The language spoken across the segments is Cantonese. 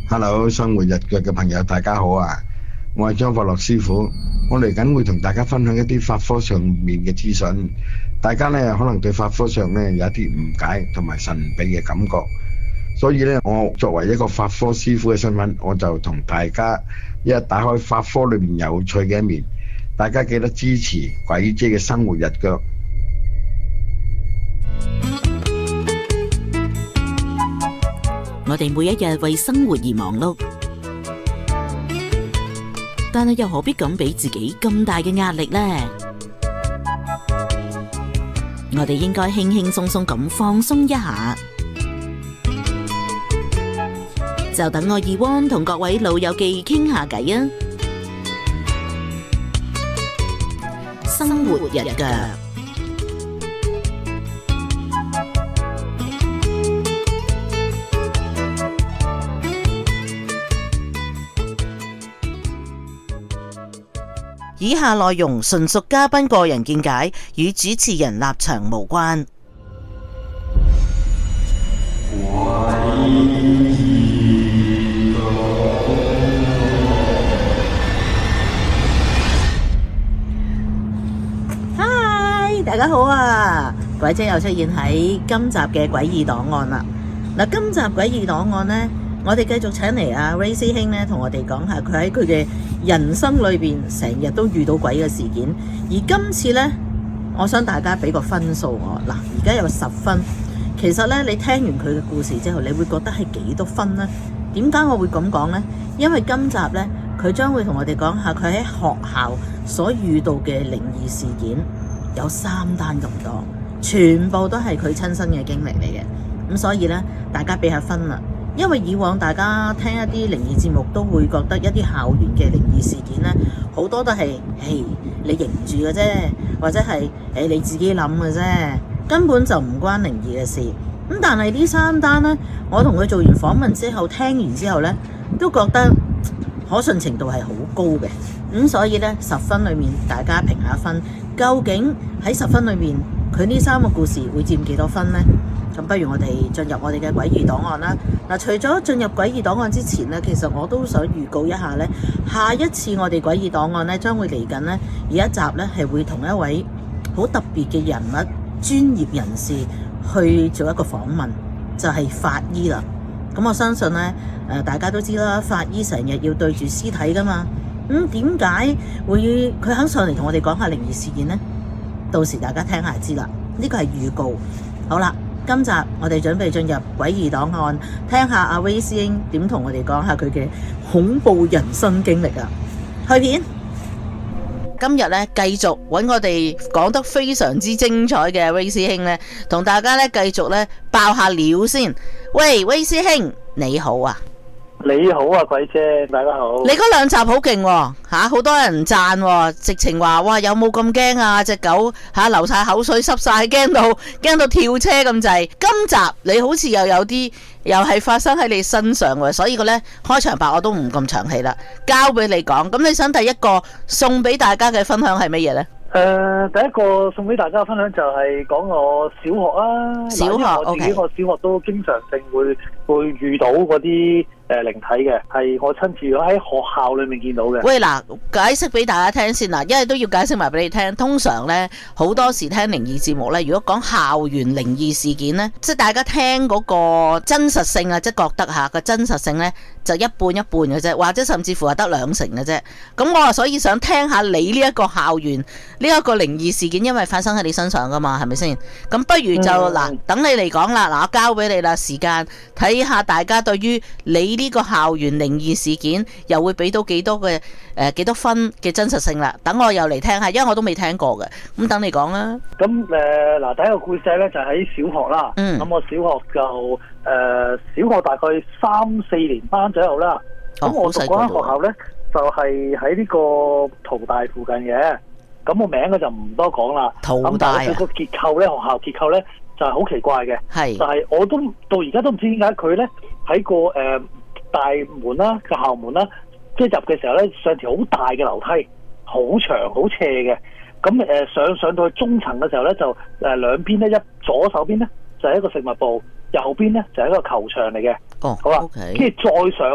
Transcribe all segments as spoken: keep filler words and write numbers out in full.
Hello， 生活日腳嘅朋友大家好啊！我係張佛樂師傅，我嚟緊會同大家分享一啲法科上面嘅資訊。大家呢可能對法科上呢有一啲誤解同埋神秘嘅感覺，所以呢我作為一個法科師傅嘅身份，我就同大家一日打開法科裏面有趣嘅一面。大家記得支持鬼姐嘅生活日腳。 我哋每一日為生活而忙碌，但係又何必咁俾自己咁大嘅壓力呢？我哋應該輕輕鬆鬆咁放鬆一下。就等我二汪同各位老友記傾下偈啊！生活日腳。以下內容純屬嘉賓個人見解，與主持人立場無關。嗨，大家好啊！鬼姐又出現喺今集嘅詭異檔案啦。嗱，今集詭異檔案呢，我哋繼續請嚟阿 Ray 師兄咧，同我哋講下佢喺佢嘅人生裏邊成日都遇到鬼嘅事件。而今次呢，我想大家俾個分數我。嗱，而家有十分。其實呢，你聽完佢嘅故事之後，你會覺得係幾多分呢？點解我會咁講呢？因為今集呢，佢將會同我哋講下佢喺學校所遇到嘅靈異事件，有三單咁多，全部都係佢親身嘅經歷嚟嘅。咁所以呢，大家俾下分啦。因為以往大家聽一啲靈異節目都會覺得一啲校園嘅靈異事件呢，好多都係誒你認唔住嘅啫，或者係誒你自己諗嘅啫，根本就唔關靈異嘅事。咁但係呢三單呢，我同佢做完訪問之後，聽完之後呢，都覺得可信程度係好高嘅。咁所以呢，十分裏面大家評下分，究竟喺十分裏面佢呢三個故事會佔幾多分呢？咁不如我哋進入我哋嘅詭異檔案啦。嗱，除咗進入詭異檔案之前呢，其實我都想預告一下呢，下一次我哋詭異檔案呢將會嚟緊呢，而一集呢係會同一位好特別嘅人物、專業人士去做一個訪問，就係法醫啦。咁我相信呢，誒大家都知啦，法醫成日要對住屍體噶嘛。咁點解會佢肯上嚟同我哋講下靈異事件呢？到時大家聽下就知啦。呢個係預告。好啦。今集我哋準備進入詭異檔案，聽下阿威師兄點同我哋講下佢嘅恐怖人生經歷啊！去片。今日咧繼續揾我哋講得非常之精彩嘅威師兄咧，同大家咧繼續咧爆下料先。喂，威師兄你好啊！ 你好啊，鬼姐，大家好。 你嗰兩集好勁喎，吓好多人讚喎，直情話哇有冇咁驚啊？隻狗吓流晒口水，濕晒，驚到驚到跳車咁滯。今集你好似又有啲又係發生喺你身上喎，所以個咧開場白我都唔咁長氣啦，交俾你講。咁你想第一個送俾大家嘅分享係乜嘢呢？ 誒、呃，第一個送俾大家嘅分享就係講我小學啦。 小學我自己我小學都經常性會會遇到嗰啲誒靈體嘅，係我親自喺學校裏面見到嘅。喂，嗱， 解釋俾大家聽先啦，因為都要解釋埋俾你聽。通常咧，好多時聽靈異節目咧，如果講校園靈異事件咧，即係大家聽嗰個真實性啊，即係覺得吓個真實性咧，就一半一半嘅啫，或者甚至乎係得兩成嘅啫。咁我啊，所以想聽下你呢一個校園呢一個靈異事件，因為發生喺你身上噶嘛，係咪先？咁不如就嗱、嗯，等你嚟講啦。嗱，我交俾你啦，時間睇下大家對於你呢個校園靈異事件又會俾到幾多嘅誒幾多分嘅真實性啦。等我又嚟聽下，因為我都未聽過嘅。咁等你講啦。 咁誒嗱，第一個故事咧就喺小學啦。嗯。咁我小學就誒、呃、小學大概三四年班左右啦。咁、哦、我讀嗰間學校咧就係喺呢個淘大附近嘅。咁個名咧就唔多講啦。淘大啊。咁佢個結構咧，學校結構咧就係好奇怪嘅。係。就係我都到而家都唔知點解佢咧喺個誒、呃、大門啦，個校門啦，即係入嘅時候咧上條好大嘅樓梯，好長好斜嘅。咁誒、呃、上上到去中層嘅時候咧，就誒、呃、兩邊咧一左手邊咧就係、是、一個食物部，右邊咧就係、是、一個球場嚟嘅。哦，好啦，跟、okay. 住再上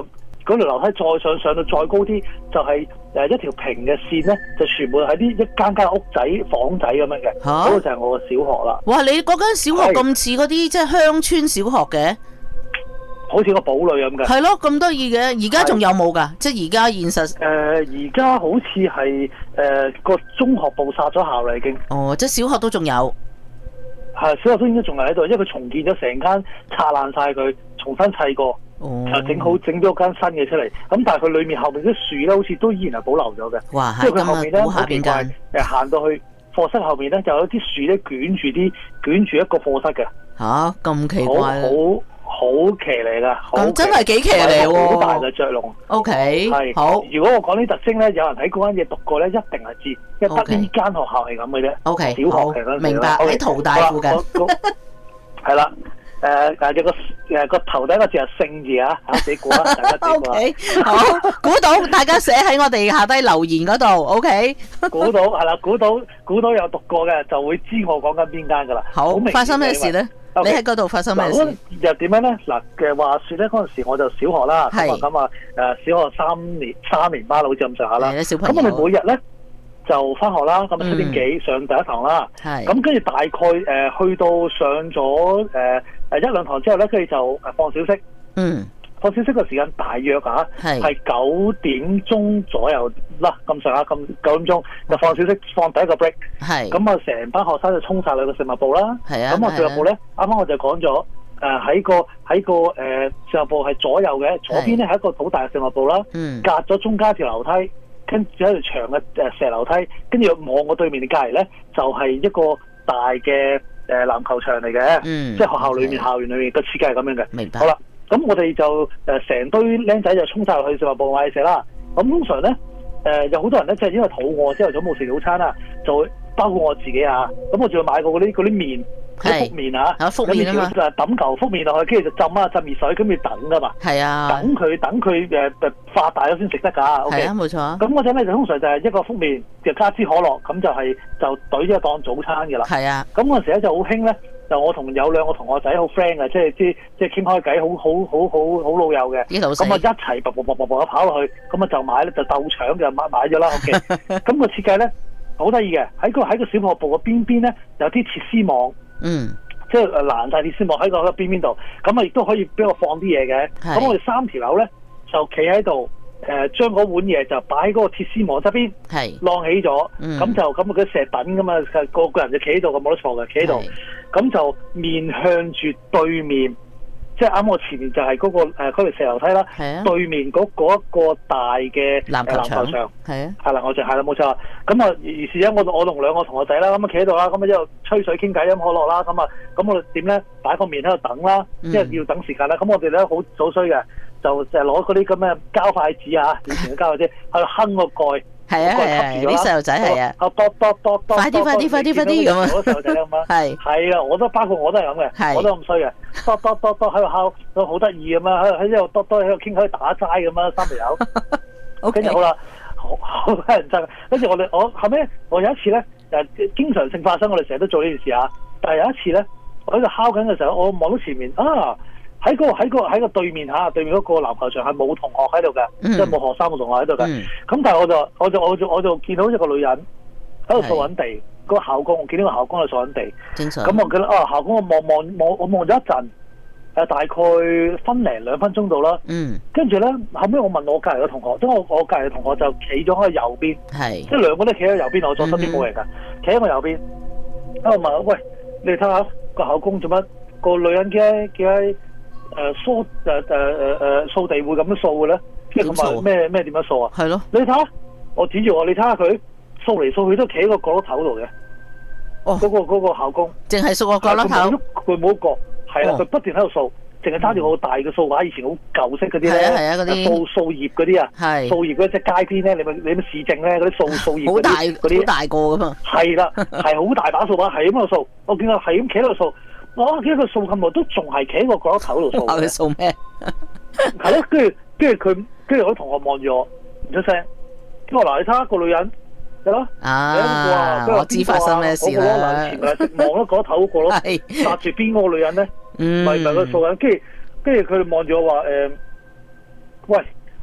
嗰條樓梯再上上到再高啲，就係誒一條平嘅線咧，就全部喺啲一間間屋仔房仔咁樣嘅。嗰、啊、個就係我嘅小學啦。 哇！你嗰間小學咁似嗰啲即係鄉村小學嘅， 好似個堡壘咁嘅。係咯，咁得意嘅。而家仲有冇㗎？即係而家現實。 誒、呃，而家好似係誒個中學部殺咗校啦，已經。 哦，即係小學都仲有。 係小學都應該仲係喺度，因為佢重建咗成間，拆爛晒佢，重新砌過。 哦、 就整好整咗間新嘅出嚟，咁但係佢裏面後面啲樹咧，好似都依然係保留咗嘅。 哇！ 即係佢後面咧好奇怪，誒行下到去課室後面咧，就有啲樹咧捲住啲捲住一個課室嘅。 吓，咁奇怪， 好好騎嚟噶。 咁真係幾騎嚟喎！ 好大嘅雀籠。O K，係好。如果我講啲特徵咧，有人喺嗰間嘢讀過咧，一定係知，因為得呢間學校係咁嘅啫。 O K， 小學係嗰陣時。 明白。喺淘大附近。 係啦。誒，誒，有個誒個頭第一個字係姓字啊，吓自己估啦，大家自己估啦。 Okay, 好，估到，大家寫喺我哋下低留言嗰度。O K， 估到係啦，估到估到有讀過嘅，就會知我講緊邊間噶啦。 好，發生咩事咧？Okay, 你喺嗰度發生咩事？ 又點樣咧？嗱嘅話說咧，嗰陣時我就小學啦，咁啊誒，小學三年三年班好似咁上下啦。咁我哋每日咧就翻學啦，咁七點幾上第一堂啦。係。咁跟住大概誒、呃、去到上咗誒。呃誒一兩堂之後咧，跟住就誒放小息。嗯，放小息嘅時間大約嚇係九點鐘左右啦，咁上下咁九點鐘就放小息，放第一個 break。係咁啊，成班學生就衝晒去個食物部啦。係啊，咁我食物部咧，啱啱我就講咗誒喺個喺個誒食物部係左右嘅，左邊咧係一個好大嘅食物部啦。嗯，隔咗中間條樓梯，跟住有一條長嘅誒石樓梯，跟住望我對面嘅隔離咧就係一個大嘅。誒籃球場嚟嘅，嗯、即係學校裏面、校園裏面個設計係咁樣嘅。明白。好啦，咁我哋就誒成堆僆仔就衝晒去食物部買嘢食啦。咁通常咧，誒、呃、有好多人咧，即係因為肚餓，朝頭早冇食早餐啦，就會包括我自己啊。咁我仲要買過嗰啲嗰啲麵。係福麵啊，福麵啊嘛，就抌嚿福麵落去，跟住就浸啊浸熱水，咁要等噶嘛。係啊，等佢等佢誒誒化大咗先食得噶。係啊，冇錯。咁嗰陣咧就通常就係一個福麵，就加支可樂，咁就係就懟咗當早餐噶啦。係啊。咁嗰陣時咧就好興咧，就我同有兩個同學仔好 friend 嘅，即係即即係傾開偈，好好好好好老友嘅。咁啊一齊卜卜卜卜卜跑落去，咁啊就買咧就鬥搶就買買咗啦。OK。咁個設計咧好得意嘅，喺個喺個小學部嘅邊邊咧有啲鐵絲網。嗯，即係攔晒鐵絲網喺個邊邊度，咁啊亦都可以俾我放啲嘢嘅。咁我哋三條友咧就企喺度，誒、呃、將嗰碗嘢就擺喺嗰個鐵絲網側邊，係晾起咗，咁、嗯、就咁啊佢石等咁啊，個個人就企喺度，咁冇得錯嘅，企喺度，咁就面向住對面。即係啱我前面就係嗰、那個誒嗰條石樓梯啦，啊、對面嗰嗰一個大嘅籃球場，係啊，係啦，我就係啦，冇錯。咁啊，於是咧，我我同兩個同學仔啦，咁啊企喺度啦，咁啊一路吹水傾偈飲可樂啦，咁啊，咁我哋點咧擺個面喺度等啦，因為要等時間啦。咁我哋咧好早衰嘅，就就攞嗰啲咁嘅膠筷子啊，以前嘅膠筷子喺度哼個蓋。係啊係啊，啲細路仔係啊，啊多多多多，快啲快啲快啲快啲咁啊！嗰細路仔咁啊，係係啊，我都包括我都係咁嘅，我都咁衰嘅，多多多多喺度敲，都好得意咁啊！喺喺度多多喺度傾，喺度打齋咁啊，三條友，跟住好啦，好好多人爭，跟住我哋我後尾我有一次咧，誒經常性發生，我哋成日都做呢件事啊，但係有一次咧，我喺度敲緊嘅時候，我望到前面啊。喺個喺個喺個對面嚇，對面嗰個籃球場係冇同學喺度嘅，即係冇學生冇同學喺度嘅。咁、嗯、但係我就我就我就我就見到一個女人喺度掃緊地，個校工我見到個校工喺度掃緊地。正常。咁我記得啊，校工我望望望我望咗一陣，誒大概分零兩分鐘到啦。嗯。跟住咧，後尾我問我隔離嘅同學，即係我我隔離嘅同學就企咗喺右邊，係即係兩個都企喺右邊，我左身邊冇人㗎，企喺我右邊。喺度問我喂，你睇下個校工做乜？個女人嘅嘅。誒掃誒誒誒誒掃地會咁樣掃嘅咧，即係咁啊咩咩點樣掃啊？係咯，你睇下，我指住我，你睇下佢掃嚟掃去都企喺個角落頭度嘅。哦，嗰個嗰個校工，淨係掃個角落頭，佢冇角，係啦，佢不斷喺度掃，淨係揸住好大嘅掃把，以前好舊式嗰啲咧，係啊係啊嗰啲掃掃葉嗰啲啊，係掃葉嗰隻街邊咧，你咪你咪市政咧嗰啲掃掃葉嗰啲嗰啲好大個㗎嘛，係啦，係好大把掃把，係咁喺度掃，我見佢係咁企喺度掃。我記得佢掃咁耐都仲係企喺個角落頭度掃嘅。佢掃咩？係咯，跟住跟住佢跟住我啲同學望住我，唔出聲。咁我嗱，你睇下個女人，係咯。啊！我知發生咩事啦。我個攞前面望咗角落頭嗰個咯，搭住邊個女人咧？唔係唔係佢掃緊。跟住跟住佢哋望住我話誒，喂，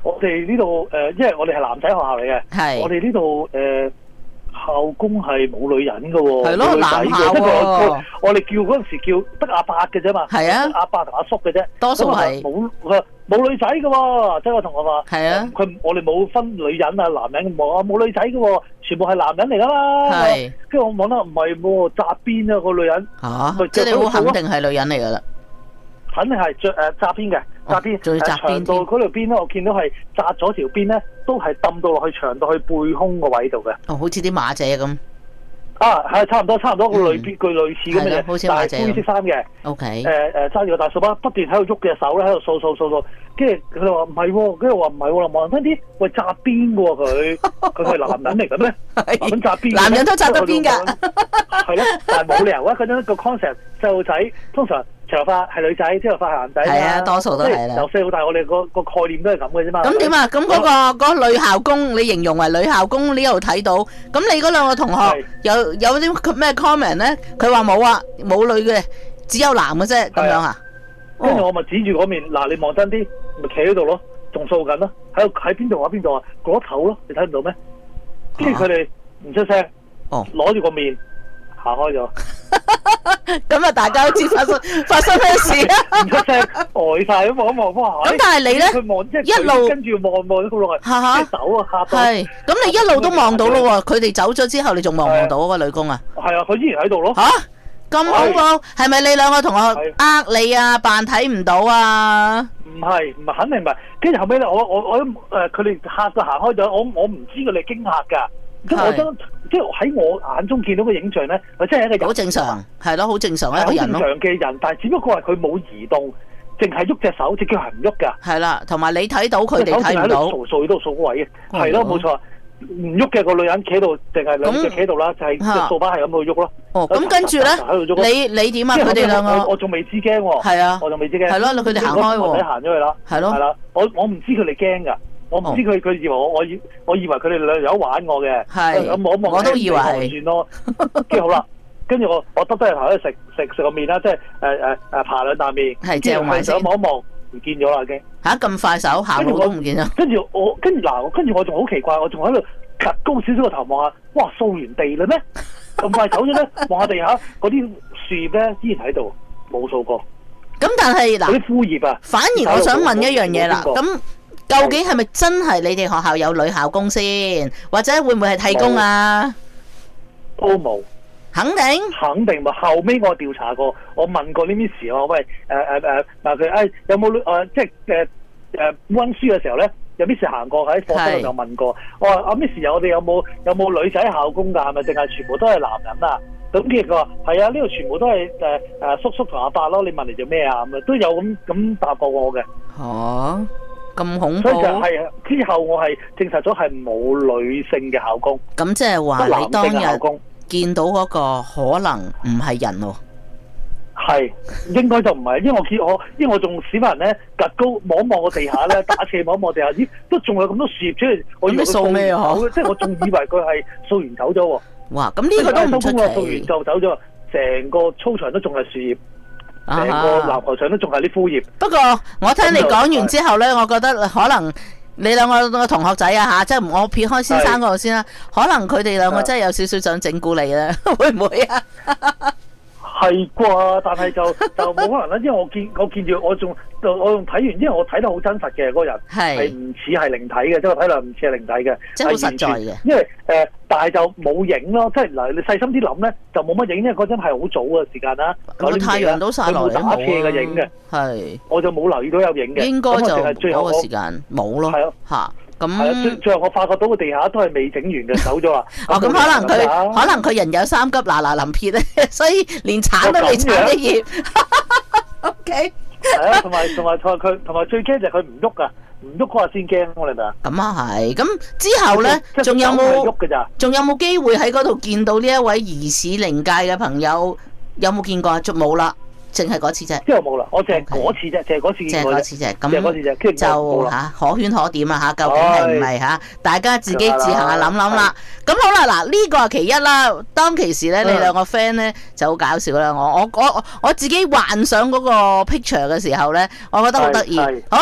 我哋呢度誒，因為我哋係男仔學校嚟嘅， 係我哋呢度誒校工係冇女人㗎喎， 係咯，男校喎。我哋叫嗰陣時叫得阿伯嘅啫嘛， 係啊， 阿伯同阿叔嘅啫， 多數係冇冇女仔㗎喎。即係我同學話， 係啊， 佢我哋冇分女人啊男人，冇冇女仔㗎喎，全部係男人嚟㗎嘛。 係，跟住我望得唔係喎，紮邊啊個女人嚇，即係你好肯定係女人嚟㗎啦。 肯定係着誒紮邊嘅，紮邊誒長到嗰條邊咧，我見到係紮咗條邊咧，都係揼到落去長到去背胸個位度嘅。 哦，好似啲馬姐咁。 啊，係差唔多，差唔多個類別，佢類似咁嘅嘢，但係灰色衫嘅。 O K。 誒誒揸住個大掃把，不斷喺度喐嘅手咧，喺度掃掃掃掃，跟住佢哋話唔係喎，跟住話唔係喎，望翻啲喂紮邊嘅喎佢，佢係男人嚟嘅咩？男人紮邊， 男人都紮得邊㗎。 係咯，但係冇理由啊！嗰陣個 concept 細路仔通常長髮係女仔，長髮係男仔。係啊， 多數都係啦。 由細到大，我哋個個概念都係咁嘅啫嘛。 咁點啊？咁嗰個嗰個女校工，你形容為女校工呢度睇到，咁你嗰兩個同學有有啲咩 comment 咧？佢話冇啊，冇女嘅，只有男嘅啫，咁樣啊？ 跟住我咪指住嗰面，嗱你望真啲，咪企喺度咯，仲掃緊咯，喺度喺邊度啊？邊度啊？嗰頭咯，你睇唔到咩？跟住佢哋唔出聲，攞住個面行開咗。 咁啊，大家都知發生發生咩事啊？ 唔出聲，呆晒咁望一望，哇！ 咁但係你咧， 佢望即係一路跟住望望咗好耐，即係走啊嚇到。 係，咁你一路都望到咯喎，佢哋走咗之後，你仲望唔望到嗰個女工啊？ 係啊，佢依然喺度咯。 嚇！咁恐怖，係咪你兩個同學呃你啊？扮睇唔到啊？ 唔係，唔係，肯定唔係。跟住後尾咧，我我我誒佢哋嚇到行開咗，我我唔知佢哋驚嚇㗎。咁我真即係喺我眼中見到個影像咧，佢真係一個人好正常，係咯，好正常一個人咯。 好正常嘅人，但係只不過係佢冇移動，淨係喐隻手，隻腳係唔喐㗎。 係啦，同埋你睇到佢哋睇唔到。 掃掃都掃位嘅，係咯，冇錯。唔喐嘅個女人企喺度，淨係兩隻企喺度啦，就係隻掃把係咁去喐咯。 哦，咁跟住咧，你你點啊？佢哋兩個， 我仲未知驚喎。 係啊， 我仲未知驚。 係咯，佢哋行開喎。 我哋行咗去啦。 係咯。 係啦，我我唔知佢哋驚㗎。我唔知佢佢以為我我以我以為佢哋兩有玩我嘅。 係。 咁我望。 我都以為係。 算咯。跟住好啦，跟住我我耷低頭喺度食食食個麵啦，即係誒誒誒扒兩啖麵。 係正埋先。 想望一望，唔見咗啦已經。 嚇咁快手行路都唔見咗。 跟住我跟住嗱，跟住我仲好奇怪，我仲喺度趌高少少個頭望下，哇掃完地啦咩？咁快走咗咧？望下地下嗰啲樹葉咧，依然喺度，冇掃過。 咁但係嗱， 嗰啲枯葉啊， 反而我想問一樣嘢啦，咁究竟係咪真係你哋學校有女校工先，或者會唔會係替工啊？ 都冇， 肯定肯定冇。後尾我調查過，我問過呢啲事，我喂誒誒誒嗱佢誒有冇誒、呃、即係誒誒溫書嘅時候咧？有 Miss 行過喺課室度就問過，我話阿 Miss 有我哋有冇有冇女仔校工㗎？係咪淨係全部都係男人啊？咁跟住佢話係啊，呢度全部都係誒誒叔叔同阿伯咯。你問嚟做咩啊？咁啊都有咁咁答過我嘅。 嚇，咁恐怖！ 所以就係之後我係證實咗係冇女性嘅校工。 咁即係話你當日見到嗰個可能唔係人喎。 係，應該就唔係，因為我見我，因為我仲屎忽人咧，趌高望一望個地下咧，打斜望一望地下，咦，都仲有咁多樹葉出嚟，我以為佢掃咩啊？即係我仲以為佢係掃完走咗喎。 哇！咁呢個都唔出奇。 掃完就走咗，成個操場都仲係樹葉，成個籃球場都仲係啲枯葉。 不過我聽你講完之後咧，我覺得可能你兩個同學仔啊嚇，即係我撇開先生嗰度先啦，可能佢哋兩個真係有少少想整蠱你咧，會唔會啊？ 係啩，但係就就冇可能啦，因為我見我見住我仲我仲睇完，因為我睇得好真實嘅嗰個人係唔似係靈體嘅，即係我睇落唔似係靈體嘅， 即係好實在嘅。因為誒、 呃，但係就冇影咯，即係嗱，你細心啲諗咧，就冇乜影，因為嗰陣係好早嘅時間啦。 個太陽都曬落嚟， 打斜嘅影嘅， 係我就冇留意到有影嘅。 應該就嗰個時間冇咯，嚇。咁最最後我發覺到個地下都係未整完嘅，走咗啦。 哦，咁可能佢可能佢人有三急嗱嗱臨撇咧，所以連鏟都未鏟啲葉。O K。 係啊，同埋同埋同埋佢同埋最驚就係佢唔喐噶，唔喐嗰下先驚，我明唔明啊？ 咁啊係，咁之後咧，仲有冇喐㗎咋？仲有冇機會喺嗰度見到呢一位疑似靈界嘅朋友？有冇見過啊？就冇啦。淨係嗰次啫， 之後冇啦，我淨係嗰次啫，淨係嗰次見過啫，淨係嗰次啫， 就嚇可圈可點啊嚇，究竟係唔係嚇？大家自己自行下諗諗啦。咁好啦，嗱呢個係其一啦。當其時咧，你兩個 friend 咧就好搞笑啦。我我我我自己幻想嗰個 picture 嘅時候咧，我覺得好得意。好啦，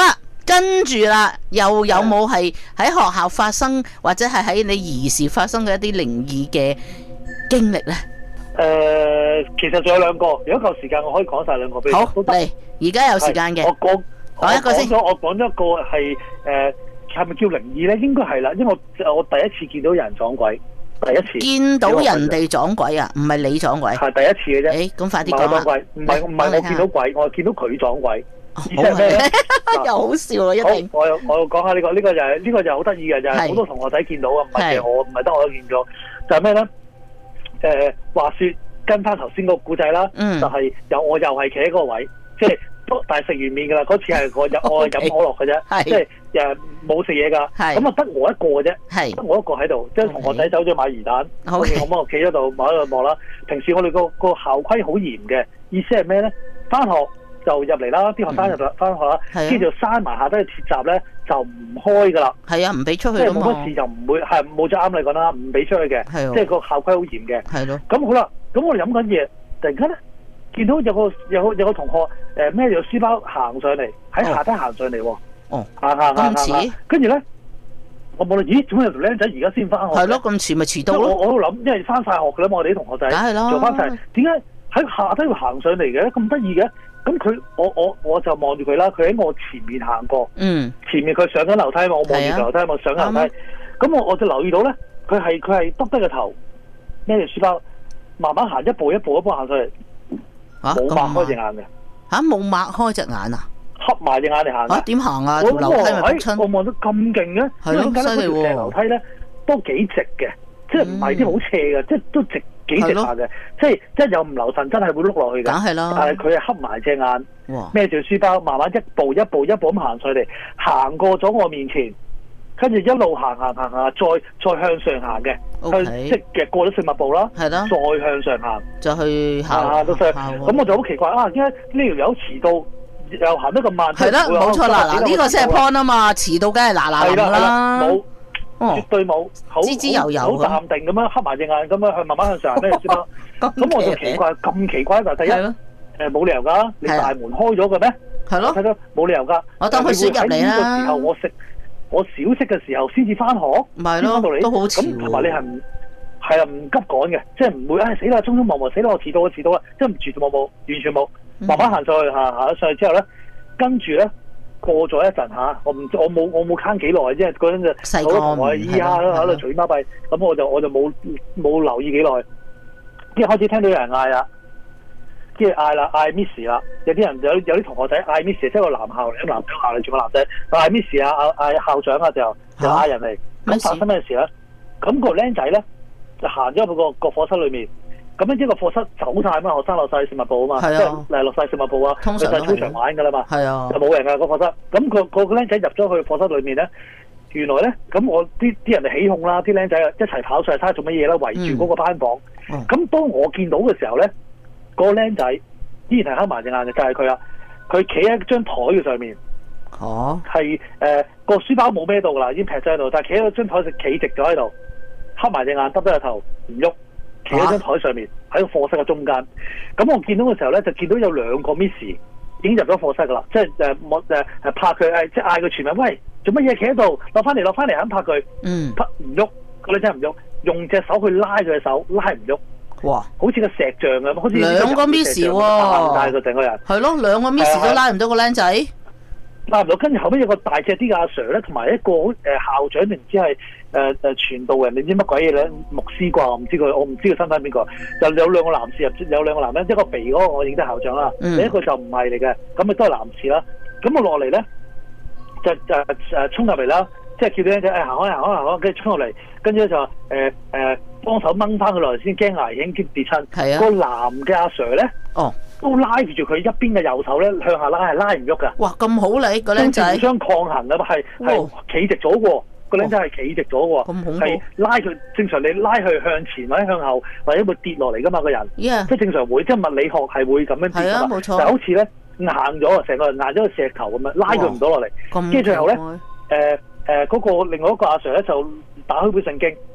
跟住啦，又有冇係喺學校發生，或者係喺你兒時發生嘅一啲靈異嘅經歷咧？ 誒、呃，其實仲有兩個，如果夠時間，我可以講晒兩個俾你。好， 嚟，而家有時間嘅。 我講講一個先。 我講咗一個係誒，係咪叫靈異咧？應該係啦，因為我我第一次見到有人撞鬼，第一次。見到人哋撞鬼啊？唔係你撞鬼。係第一次嘅啫。誒，咁快啲講啦。唔係唔係我見到鬼，我係見到佢撞鬼。意思係咩咧？又好笑啊！一定。我我講下呢個，呢個就係呢個就好得意嘅，就係好多同學仔見到啊，唔係我，唔係得我都見到，就係咩咧？誒，話說跟翻頭先個古仔啦，嗯、就係有我又係企喺嗰個位，即係但係食完麵噶啦，嗰次係我飲我係飲可樂嘅啫，即係誒冇食嘢噶，咁啊得我一個嘅啫，得我一個喺度，即係同學仔走咗買魚蛋，我我企喺度望喺度望啦。平時我哋個個校規好嚴嘅，意思係咩咧？翻學就入嚟啦，啲學生入嚟翻學啦，跟住就閂埋下低嘅鐵閘咧，就唔開噶啦。係啊，唔俾出去噶嘛。即係冇乜事就唔會係冇咗啱你講啦，唔俾出去嘅。係即係個校規好嚴嘅。係咯。咁好啦，咁我哋飲緊嘢，突然間咧見到有個有個有個同學誒孭住個書包行上嚟，喺下低行上嚟喎。哦。行行行行。跟住咧，我望到咦，做咩有條僆仔而家先翻學？係咯，咁遲咪遲到咯。我我喺度諗，因為翻晒學噶啦嘛，我哋啲同學仔。梗係啦。做翻晒，點解喺下低要行上嚟嘅？咁得意嘅？咁佢我我我就望住佢啦，佢喺我前面行過，嗯，前面佢上緊樓梯嘛，我望住樓梯嘛，上緊樓梯，咁我我就留意到咧，佢係佢係耷低個頭，孭住書包，慢慢行一步一步一步行上嚟，冇擘開隻眼嘅，吓冇擘開隻眼啊，合埋隻眼嚟行嘅，點行啊？條樓梯咪仆親，我望到咁勁嘅，係咯，犀利喎，條樓梯咧都幾直嘅，即係唔係啲好斜嘅，即係都直。幾直下嘅，即係即係又唔留神，真係會碌落去嘅。梗係啦，但係佢係瞌埋隻眼，孭住書包，慢慢一步一步一步咁行上嚟，行過咗我面前，跟住一路行行行下，再再向上行嘅，去即係過咗食物部啦，係啦，再向上行，就去行到上。咁我就好奇怪啊！點解呢條友遲到又行得咁慢？係啦，冇錯啦，嗱呢個先係 point 啊嘛，遲到梗係嗱嗱臨啦。冇。絕對冇，好滋滋悠悠，好淡定咁樣瞌埋隻眼，咁樣向慢慢向上行咩先啦？咁我就奇怪，咁奇怪就第一，誒冇理由噶，你大門開咗嘅咩？係咯，睇到冇理由噶。我當佢選入嚟啦。喺呢個時候，我食我小息嘅時候先至翻學，唔係咯，都好遲。咁同埋你係唔係啊？唔急趕嘅，即係唔會唉死啦，匆匆忙忙死啦，我遲到我遲到啦，即係唔住冇冇，完全冇，慢慢行上去行行上去之後咧，跟住咧。過咗一陣嚇，我唔知我冇我冇慳幾耐，即係嗰陣就好多同學咿呀喺度隨巴閉，咁我就我就冇冇留意幾耐，跟住開始聽到有人嗌啦，跟住嗌啦嗌 Miss 啦，有啲人有有啲同學仔嗌 Miss，即係個男校嚟，男仔校嚟，全部男仔嗌 Miss 啊嗌校長啊，就就嗌人嚟，咁發生咩事咧？咁個僆仔咧就行咗去個個課室裏面。咁樣一個課室走晒嘛，學生落晒食物部啊嘛，即係誒落晒食物部啊，去晒操場玩噶啦嘛，就冇人噶個課室。咁個個個僆仔入咗去課室裏面咧，原來咧咁我啲啲人哋起哄啦，啲僆仔一齊跑上嚟睇下做乜嘢啦，圍住嗰個班房。咁、嗯、當我見到嘅時候咧，個僆仔依然係黑埋隻眼嘅，就係佢啦。佢企喺張台嘅上面，哦，係誒個書包冇孭到噶啦，已經劈咗喺度，但係企喺張台就企直咗喺度，黑埋隻眼，耷低個頭唔喐。企喺張台上面，喺個課室嘅中間。咁我見到嘅時候咧，就見到有兩個 Miss 已經入咗課室噶啦，即係誒我誒誒拍佢誒，即係嗌佢全名，喂，做乜嘢企喺度？落翻嚟，落翻嚟，肯拍佢。嗯。拍唔喐，個女仔唔喐，用隻手去拉佢嘅手，拉唔喐。哇！好似個石像咁，好似兩個 Miss 喎，大個成個人。係咯，兩個 Miss 都拉唔到個僆仔。拉唔到，跟住後尾有個大隻啲嘅阿 Sir 咧，同埋一個誒校長定唔知係誒誒傳道人，你知乜鬼嘢咧？牧師啩，我唔知佢，我唔知佢身份邊個。就有兩個男士入，有兩個男人，一個肥嗰個我認得校長啦，另、嗯、一個就唔係嚟嘅，咁咪都係男士啦。咁我落嚟咧，就就誒衝入嚟啦，即係叫啲僆仔誒行開行開行開，跟住衝入嚟，跟住咧就話誒誒幫手掹翻佢落嚟先，驚危險驚跌親。係啊，個男嘅阿 Sir 咧，哦。都拉住佢一邊嘅右手咧，向下拉係拉唔喐噶。哇，咁好你個僆仔互相抗衡噶嘛，係係企直咗喎，個僆仔係企直咗喎，咁恐怖，係拉佢正常你拉佢向前或者向後或者會跌落嚟噶嘛個人， yeah. 即係正常會，即係物理學係會咁樣跌噶嘛，就好似咧硬咗啊，成個人硬咗個石頭咁樣，拉佢唔到落嚟。跟住最後咧，誒誒嗰個另外一個阿 Sir 咧就打開本聖經。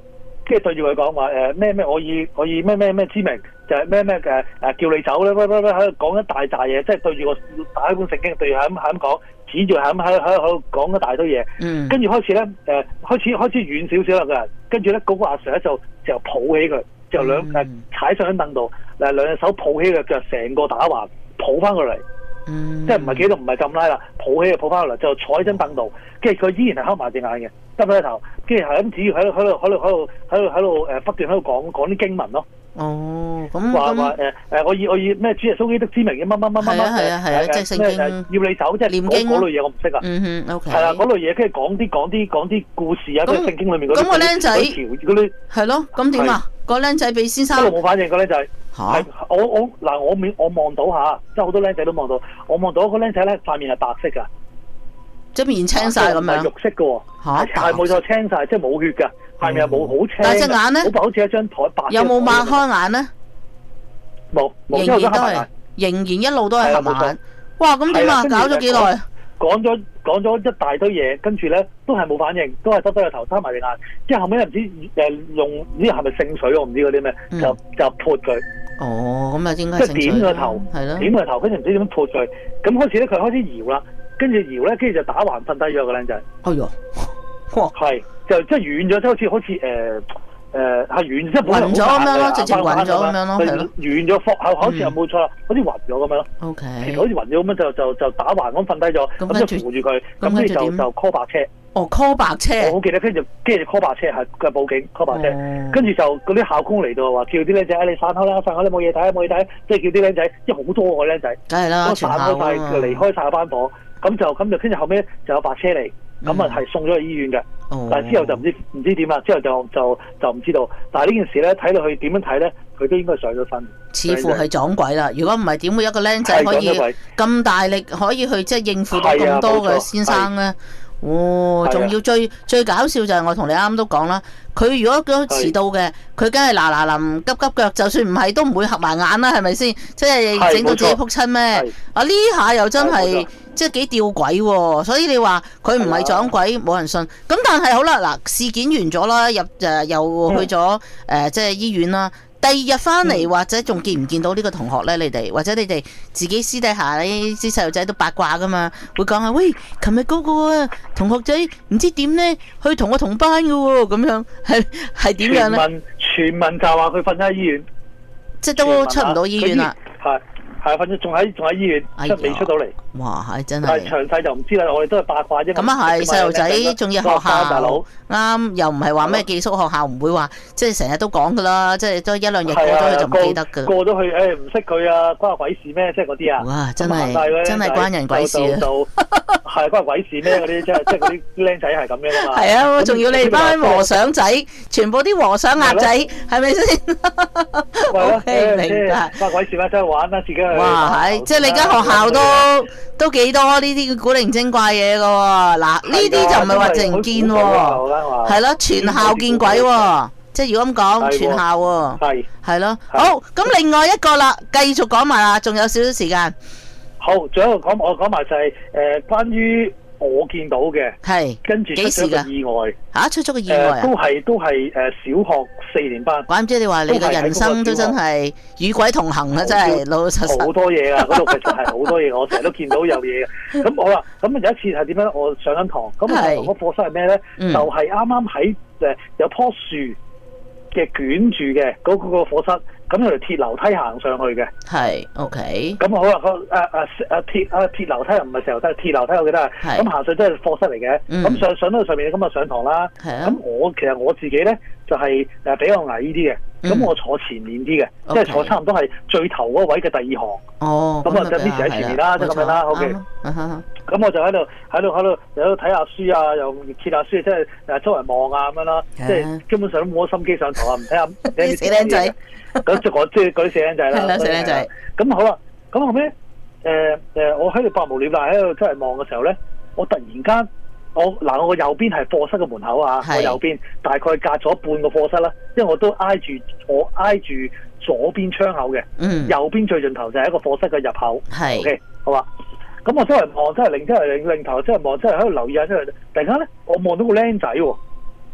跟住對住佢講話誒咩咩，我以我以咩咩咩之名，就係咩咩誒誒叫你走咧，喂喂喂喺度講一大扎嘢，即係對住個打開本聖經，對住係咁係咁講，指住係咁喺喺喺度講一大堆嘢。嗯。跟住開始咧誒、呃，開始開始遠少少啦個人，跟住咧嗰個阿 Sir 咧就就抱起佢，就兩誒、嗯、踩上張凳度，誒兩隻手抱起佢腳，成個打橫抱翻過嚟。嗯。即係唔係企度唔係咁拉啦，抱起佢抱翻過嚟，就坐喺張凳度，跟住佢依然係黑埋隻眼嘅。耷低頭，跟住係咁指住喺度喺度喺度喺度喺度喺度誒不斷喺度講講啲經文咯。哦，咁話話誒誒，我以我以咩主耶穌基督之名嘅乜乜乜乜乜誒誒咩誒要你走，即係念經嗰類嘢我唔識啊。嗯哼 ，OK。係啦，嗰類嘢跟住講啲講啲講啲故事啊，即係聖經裏面嗰啲。咁個僆仔嗰啲係咯，咁點啊？個僆仔俾先生一路冇反應，個僆仔係我我嗱我面我望到下，即係好多僆仔都望到，我望到個僆仔咧塊面係白色㗎。即係面青晒咁樣，唔係肉色嘅喎，嚇係冇錯青晒，即係冇血㗎，塊面又冇好青。但係隻眼咧，好白，好似一張台白。有冇擘開眼咧？冇，仍然都係，仍然一路都係合眼。哇！咁點啊？搞咗幾耐？講咗講咗一大堆嘢，跟住咧都係冇反應，都係耷低個頭，閂埋隻眼。之後後尾又唔知誒用唔知係咪聖水，我唔知嗰啲咩，就就潑佢。哦，咁啊應該即係點個頭，係咯，點個頭，跟住唔知點樣潑佢。咁開始咧，佢開始搖啦。跟住搖咧，跟住就打橫瞓低咗個僆仔。哎呦，哇！係就即係軟咗，即係好似好似誒誒係軟，即係暈咗咁樣咯，直接暈咗咁樣咯，係咯，軟咗，好好似又冇錯啦，好似暈咗咁樣咯。O K，其實好似暈咗咁樣就就就打橫咁瞓低咗，咁就扶住佢，咁跟住就就 call 白車。哦 ，call 白車。我好記得，跟住跟住 call 白車係佢報警 call 白車，跟住就嗰啲校工嚟到話叫啲僆仔，你散開啦，散開你冇嘢睇，冇嘢睇，即係叫啲僆仔，因為好多個僆仔，梗係啦，都散開晒，離開晒班房。咁就咁就跟住後尾就有白車嚟，咁啊係送咗去醫院嘅，嗯、但係之後就唔知唔知點啦，之後就就就唔知道。但係呢件事咧睇到佢點樣睇咧，佢都應該上咗身。似乎係撞鬼啦！如果唔係點會一個僆仔可以咁大力可以去即係應付到咁多嘅先生咧？哦，仲要最最搞笑就係我同你啱啱都講啦，佢如果佢遲到嘅，佢梗係嗱嗱臨急急腳，就算唔係都唔會合埋眼啦，係咪先？即係整到自己撲親咩？啊呢下又真係即係幾吊詭喎！所以你話佢唔係撞鬼，冇人信。咁但係好啦，嗱事件完咗啦，入誒又去咗誒即係醫院啦。第二日翻嚟，或者仲見唔見到呢個同學咧？你哋或者你哋自己私底下呢啲細路仔都八卦噶嘛？會講下喂，琴日嗰個啊同學仔唔知點咧，去同我同班噶喎，咁樣係係點樣咧？傳聞傳聞就話佢瞓喺醫院，即係都出唔到醫院啦。係係瞓咗，仲喺仲喺醫院，出未出到嚟？哇，係真係。但係詳細就唔知啦，我哋都係八卦啫。咁啊係，細路仔仲要學校大佬啱，又唔係話咩寄宿學校，唔會話即係成日都講噶啦，即係都一兩日過咗去就唔記得噶。過咗去，誒唔識佢啊，關我鬼事咩？即係嗰啲啊。哇，真係真係關人鬼事啊！係關我鬼事咩？嗰啲即係即係嗰啲僆仔係咁樣噶嘛。係啊，仲要你班和尚仔，全部啲和尚鴨仔，係咪先？O K，明白。關我鬼事咩？出去玩啦，自己去。哇，係，即係你間學校都。都幾多呢啲古靈精怪嘢噶喎，嗱呢啲就唔係話淨見喎，係咯，全校見鬼喎，即係如果咁講，全校喎，係係咯，好，咁另外一個啦，繼續講埋啦，仲有少少時間。好，仲有一個講，我講埋就係誒關於我見到嘅，係跟住出咗個意外嚇，出咗個意外啊，都係都係誒小學四年班。怪唔知你話你嘅人生都真係與鬼同行啊！真係老老實實好多嘢啊！嗰度其實係好多嘢，我成日都見到有嘢嘅。咁好啦，咁有一次係點樣？我上緊堂，咁我堂個課室係咩咧？就係啱啱喺誒有棵樹嘅捲住嘅嗰嗰個課室。咁佢條鐵樓梯行上去嘅，係 OK。咁好啦，個誒誒誒鐵誒鐵樓梯又唔係石樓梯，鐵樓梯我記得係。咁行上即係課室嚟嘅。咁上上到上面，咁啊上堂啦。咁我其實我自己咧就係誒比較矮啲嘅，咁我坐前面啲嘅，即係坐差唔多係最頭嗰位嘅第二行。哦。咁啊就 miss 喺前面啦，即係咁樣啦。OK。咁我就喺度喺度喺度喺度睇下書啊，又揭下書，即係誒周圍望啊咁樣啦。即係基本上都冇乜心機上堂啊，唔睇下啲死僆仔。咁即係我即係嗰啲死僆仔啦。係啦，死僆仔。咁好啦，咁後尾誒誒，我喺度百無聊賴喺度周圍望嘅時候咧，我突然間我嗱我個右邊係課室嘅門口啊，我右邊大概隔咗半個課室啦，因為我都挨住我挨住左邊窗口嘅，嗯，右邊最盡頭就係一個課室嘅入口。係 OK， 好啊。咁我周圍望，真係擰，真係擰擰頭，真係望，真係喺度留意下，真係突然間咧，我望到個僆仔喎，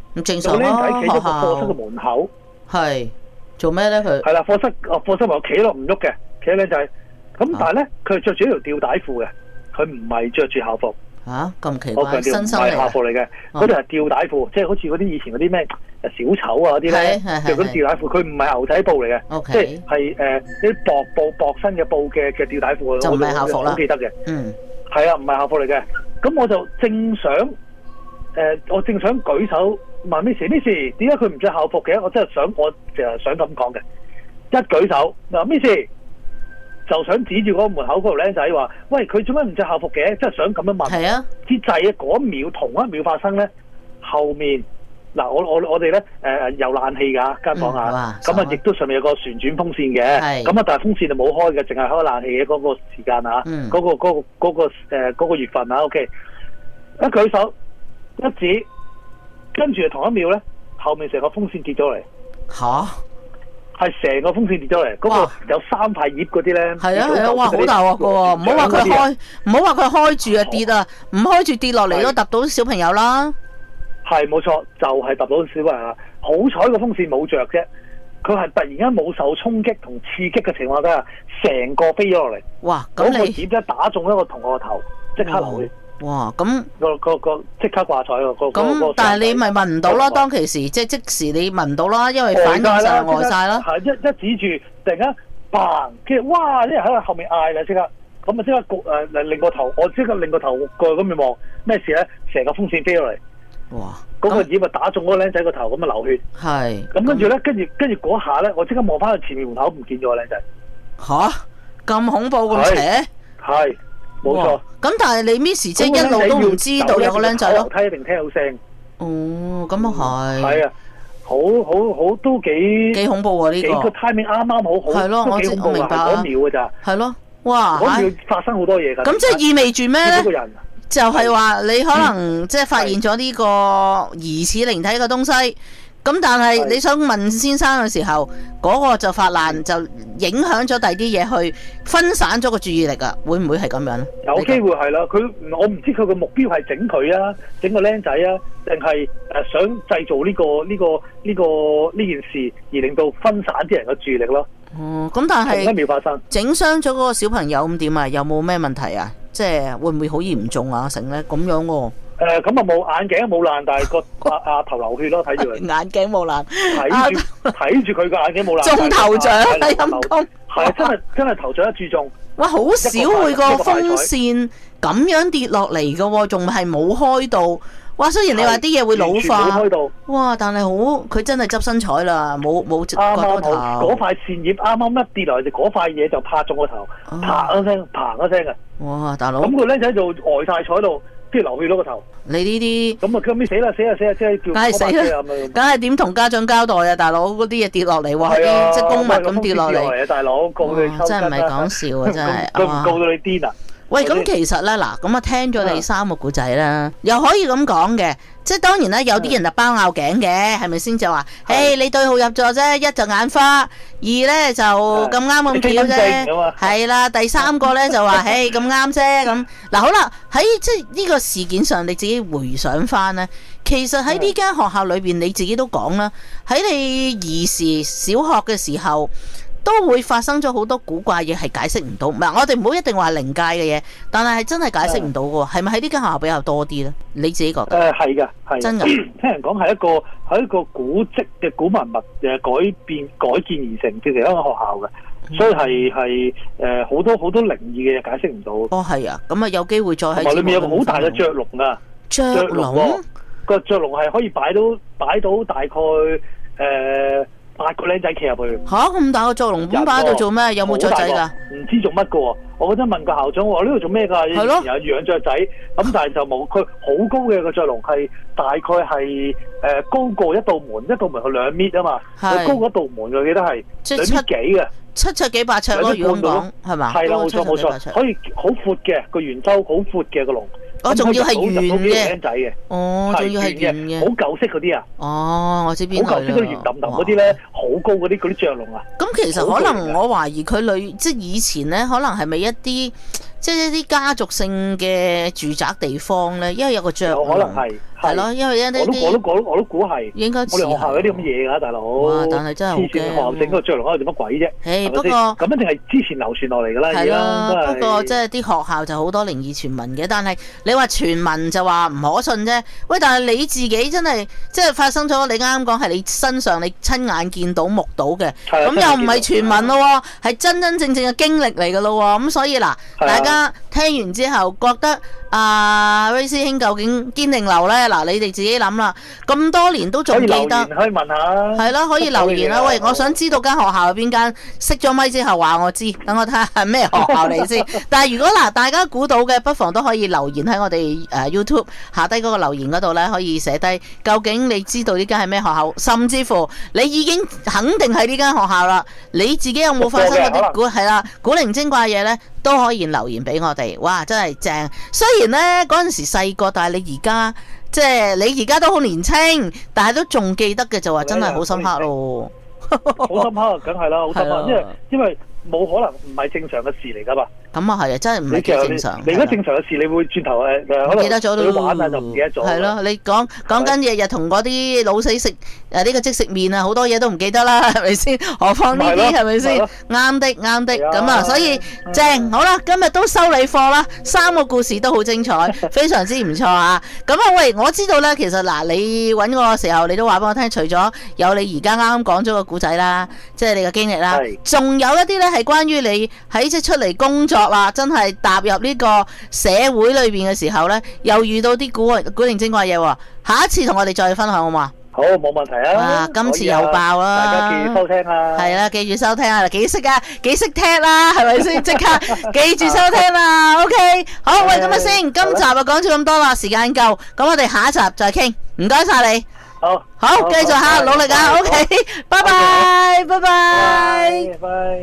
咁正常咯。有僆仔企咗個學校課室嘅門口， 係做咩咧？佢係啦，課室哦課室門口企落唔喐嘅，企僆仔。咁但係咧，佢係着住一條吊帶褲嘅，佢唔係着住校服。 嚇咁奇怪， 我強調唔新生嚟係校服嚟嘅，嗰條係吊帶褲，即係好似嗰啲以前嗰啲咩小丑啊嗰啲咧，着嗰啲吊帶褲，佢唔係牛仔布嚟嘅，即係係誒啲薄布薄身嘅布嘅嘅吊帶褲， 就唔係校服啦。 我記得嘅， 嗯， 係啊，唔係校服嚟嘅。咁我就正想誒，我正想舉手問 Miss Miss 點解佢唔着校服嘅？我真係想，我成日想咁講嘅。一舉手嗱 Miss 就想指住嗰個門口嗰條僆仔話：喂，佢做咩唔着校服嘅？即係想咁樣問。 係啊， 之際啊，嗰一秒同一秒發生咧，後面嗱我我我哋咧誒有冷氣㗎間房啊，咁啊亦都上面有個旋轉風扇嘅，咁啊但係風扇就冇開嘅，淨係開冷氣嘅嗰個時間啊，嗰、嗯嗰個嗰、嗰個嗰、嗰個誒、呃嗰個、月份啊 ，OK， 一舉手一指，跟住同一秒咧，後面成個風扇跌咗嚟。 嚇！ 係成個風扇跌咗嚟，嗰、那個有三塊葉嗰啲咧。係啊係啊，哇好大鑊㗎喎！唔好話佢開，唔好話佢開住啊跌啊，唔開住跌落嚟都揼到小朋友啦。 係冇錯，就係揼到小朋友啦。好彩個風扇冇着啫，佢係突然間冇受衝擊同刺激嘅情況底下，成個飛咗落嚟。 哇！咁你嗰個葉一打中一個同學個頭，即刻流血。 哇！咁個個個即刻掛彩喎，個咁但係你咪聞唔到咯？當其時即即時你聞唔到啦，因為反應就係呆晒啦。 係一一指住，突然間嘭，跟住哇！啲人喺後面嗌啦，即刻咁啊！即刻誒誒，擰個頭，我即刻擰個頭過去咁樣望咩事咧？成個風扇飛咗嚟，哇！嗰個葉咪打中嗰個僆仔個頭，咁啊流血。係。咁跟住咧，跟住跟住嗰下咧，我即刻望翻去前面門口，唔見咗個僆仔。吓？咁恐怖咁邪？係。冇錯，咁但係你 Miss 即係一路都唔知道有個僆仔咯，睇一定聽到聲。哦，咁啊係。係啊，好好好都幾幾恐怖喎呢個。幾個 timing 啱啱好好，係咯，我我明白啊。嗰秒㗎咋。係咯，哇！嗰秒發生好多嘢㗎。咁即係意味住咩咧？就係話你可能即係發現咗呢個疑似靈體嘅東西。咁但係你想問先生嘅時候，嗰、嗰個就發爛，就影響咗第二啲嘢，去分散咗個注意力啊？會唔會係咁樣咧？有機會係啦，佢我唔知佢個目標係整佢啊，整個僆仔啊，定係誒想製造呢、呢個呢、呢個呢、呢個呢件事，而令到分散啲人嘅注意力咯。哦，咁但係同一秒發生，整傷咗嗰個小朋友咁點啊？有冇咩問題啊？即係會唔會好嚴重啊？成咧咁樣喎？誒咁啊冇眼鏡冇爛，但係個阿阿頭流血咯，睇住佢眼鏡冇爛，睇住睇住佢個眼鏡冇爛，中頭獎啊陰公，係真係真係頭獎一注中。哇！好少會個風扇咁樣跌落嚟嘅喎，仲係冇開到。哇！雖然你話啲嘢會老化，冇開到。哇！但係好佢真係執身彩啦，冇冇割個頭。嗰塊扇葉啱啱一跌落嚟，就嗰塊嘢就拍中個頭，啪一聲，砰一聲嘅。哇！大佬咁個僆仔就呆曬坐喺度。跟住流血咗個頭，你呢啲咁啊！咁你死啦死啦死啦！即係叫，梗係死啦！梗係點同家長交代啊？大佬嗰啲嘢跌落嚟喎，啲即係公物咁跌落嚟啊！大佬告佢抽筋啦！真係唔係講笑啊！真係佢唔告到你癲啊！喂，咁其實咧嗱，咁啊聽咗你三個故仔啦，又可以咁講嘅，即係當然咧，有啲人就包拗頸嘅，係咪先就話，誒你對號入座啫，一就眼花，二咧就咁啱咁巧啫，係啦，第三個咧就話，誒咁啱啫咁。嗱好啦，喺即係呢個事件上，你自己回想翻咧，其實喺呢間學校裏邊，你自己都講啦，喺你兒時小學嘅時候。都會發生咗好多古怪嘢，係解釋唔到。唔係我哋唔好一定話靈界嘅嘢，但係係真係解釋唔到嘅喎。係咪喺呢間學校比較多啲咧？你自己覺得？誒係㗎，係真㗎。聽人講係一個係一個古蹟嘅古文物誒改變改建而成嘅一個學校嘅，嗯、所以係係誒好多好多靈異嘅嘢解釋唔到。哦係啊，咁啊有機會再喺。同埋裏面有個好大嘅雀籠啊！雀籠個雀籠係可以擺到擺到大概誒。呃八個僆仔企入去嚇，咁大個雀籠咁擺喺度做咩？有冇雀仔㗎？唔知做乜嘅喎。我嗰陣問個校長話：呢度做咩㗎？係咯，有養雀仔。咁但係就冇。佢好高嘅個雀籠係大概係誒高過一道門，一道門係兩米啊嘛。佢高過一道門，我記得係兩米幾嘅。七尺幾八尺咯，如果咁講係嘛？係啦，冇錯冇錯，可以好闊嘅個圓周，好闊嘅個籠。我仲要係圓嘅，哦，仲要係圓嘅，好舊式嗰啲啊，哦，我知邊個啦，好舊式嗰啲圓揼揼嗰啲咧，好高嗰啲嗰啲雀籠啊。咁其實可能我懷疑佢裏即係以前咧，可能係咪一啲即係一啲家族性嘅住宅地方咧？因為有個雀籠，可能係係咯，因為一啲我都我都我都我都估係應該我哋學校有啲咁嘢㗎，大佬。 哇！但係真係好驚。 黐線，學校整嗰個將來嗰個做乜鬼啫？ 誒，不過咁一定係之前流傳落嚟㗎啦。 係咯，不過即係啲學校就好多靈異傳聞嘅，但係你話傳聞就話唔可信啫。喂，但係你自己真係即係發生咗，你啱啱講係你身上你親眼見到目睹嘅，咁又唔係傳聞咯，係真真正正嘅經歷嚟㗎咯喎。咁所以嗱，大家聽完之後覺得阿 Ray 師兄究竟堅定流咧？嗱，你哋自己諗啦。咁多年都仲記得， 可以問下。 係咯，可以留言啦。喂，我想知道間學校係邊間，熄咗咪之後話我知，等我睇下係咩學校嚟先。但係如果嗱，大家估到嘅，不妨都可以留言喺我哋誒 YouTube 下低嗰個留言嗰度咧，可以寫低究竟你知道呢間係咩學校，甚至乎你已經肯定係呢間學校啦。你自己有冇發生嗰啲古係啦古靈精怪嘢咧？都可以留言俾我哋。哇，真係正！雖然咧嗰陣時細個，但係你而家即係你而家都好年輕，但係都仲記得嘅就話真係好深刻咯。 好深刻，梗係啦，好深刻，因為因為冇可能唔係正常嘅事嚟噶嘛。 咁啊係啊，真係唔係幾正常。 你而家正常嘅事，你會轉頭誒誒，可能記得咗都玩啊，就唔記得咗。係咯，你講講緊日日同嗰啲老死食誒呢個即食麵啊，好多嘢都唔記得啦，係咪先？何況呢啲係咪先？啱的啱的，咁啊，所以正好啦，今日都收你貨啦，三個故事都好精彩，非常之唔錯啊！咁啊，喂，我知道咧，其實嗱，你揾我嘅時候，你都話俾我聽，除咗有你而家啱啱講咗個故仔啦，即係你嘅經歷啦，仲有一啲咧係關於你喺即係出嚟工作啦，真係踏入呢個社會裏邊嘅時候咧，又遇到啲古古靈精怪嘢喎。下一次同我哋再分享好嘛？ 好，冇問題啊！ 啊，今次又爆啦！ 大家記住收聽啊！ 係啦，記住收聽啊！幾識啊？幾識聽啦？係咪先？即刻記住收聽啦 ！OK， 好，喂，咁啊先，今集就講咗咁多啦，時間夠，咁我哋下一集再傾。唔該晒你。 好， 好，繼續下努力啊 ！OK， 拜拜，拜拜， 拜。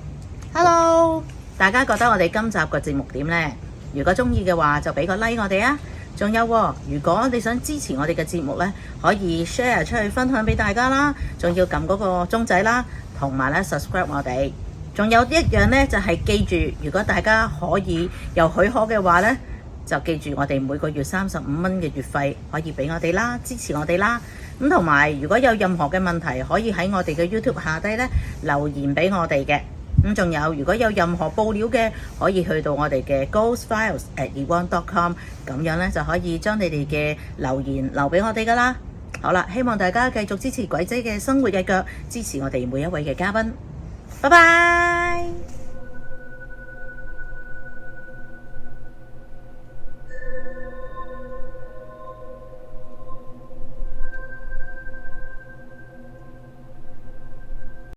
Hello， 大家覺得我哋今集嘅節目點呢？如果中意嘅話，就俾個 like 我哋啊！仲有，如果你想支持我哋嘅節目呢，可以 share 出去分享俾大家啦，仲要撳嗰個鐘仔啦，同埋咧 subscribe 我哋。仲有一樣呢，就係記住，如果大家可以有許可嘅話呢，就記住我哋每個月三十五蚊嘅月費可以俾我哋啦，支持我哋啦。咁同埋如果有任何嘅問題，可以喺我哋嘅 YouTube 下低呢留言俾我哋嘅。咁仲有，如果有任何報料嘅，可以去到我哋嘅 ghost files at eone dot com， 咁樣咧就可以將你哋嘅留言留俾我哋噶啦。好啦，希望大家繼續支持鬼姐嘅生活日腳，支持我哋每一位嘅嘉賓。拜拜。